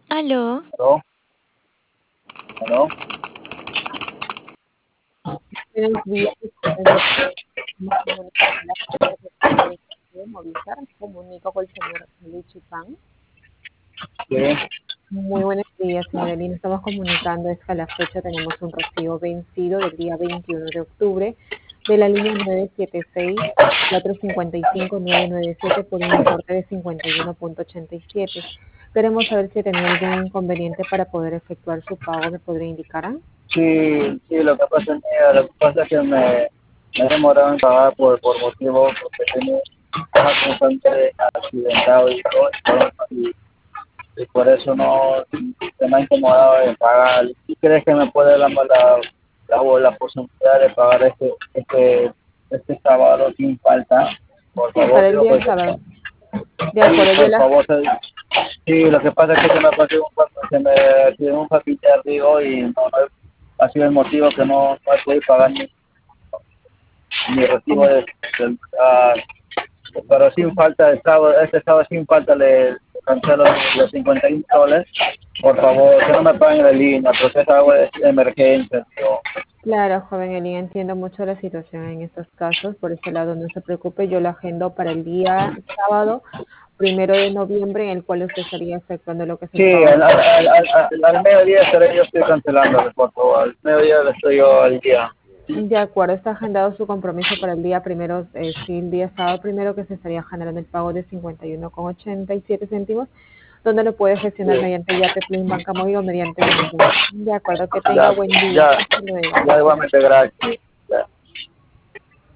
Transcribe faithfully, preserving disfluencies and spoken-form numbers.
Aló. ¿Aló? ¿Aló? Buenos días, señor. Estamos comunicando la fecha que tengo de Movistar. Comunico con el señor Luis Chupán. Sí, Muy buenos días, señora Lina. Estamos comunicando es que a la fecha tenemos un recibo vencido del día veintiuno de octubre de la línea nueve siete seis cuatro cinco cinco nueve nueve siete por un importe de cincuenta y uno punto ochenta y siete. Queremos saber si tenía algún inconveniente para poder efectuar su pago. ¿Me podría indicar? sí, sí, lo que pasa es que, lo que, pasa es que me, me he demorado en pagar por, por motivo, porque tengo un bastante accidentado y todo, y, y por eso no se me ha incomodado en pagar. ¿Y crees que me puede dar la, la, la, la posibilidad de pagar este, este, este sábado sin falta? Por Sí, favor, para el digo, día porque sábado. De sí, acuerdo, yo por la... favor, sí, lo que pasa es que se me pasó un, se me accidentó un familiar, digo, y no, no, ha sido el motivo que no, no he podido pagar mi, mi recibo de, de ah, pero sin falta, el sábado, este sábado sin falta le, le cancelo los cincuenta y uno soles, por favor, que no me paguen la línea, porque es algo de emergencia, digo. Claro, joven Eli, entiendo mucho la situación en estos casos. Por ese lado, no se preocupe, yo la agendo para el día sábado, primero de noviembre, en el cual usted estaría efectuando lo que es el Sí, pago. al, al, al, al, al mediodía estaré yo estoy cancelando, por favor, al mediodía le estoy yo al día. De acuerdo, está agendado su compromiso para el día primero, eh, sí, el día sábado primero, que se estaría generando el pago de cincuenta y uno con ochenta y siete céntimos, donde lo puede gestionar Sí. mediante Yape, Plin, Banca Móvil o mediante Mingo. De acuerdo, que tenga Ya, buen día. ya, Hasta luego. ya igualmente, gracias.